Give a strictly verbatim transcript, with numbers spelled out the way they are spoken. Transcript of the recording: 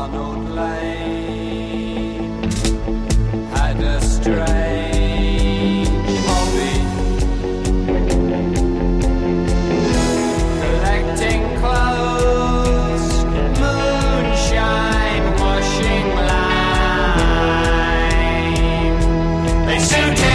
Arnold Lane had a strange hobby, collecting clothes, moonshine, washing line. They suited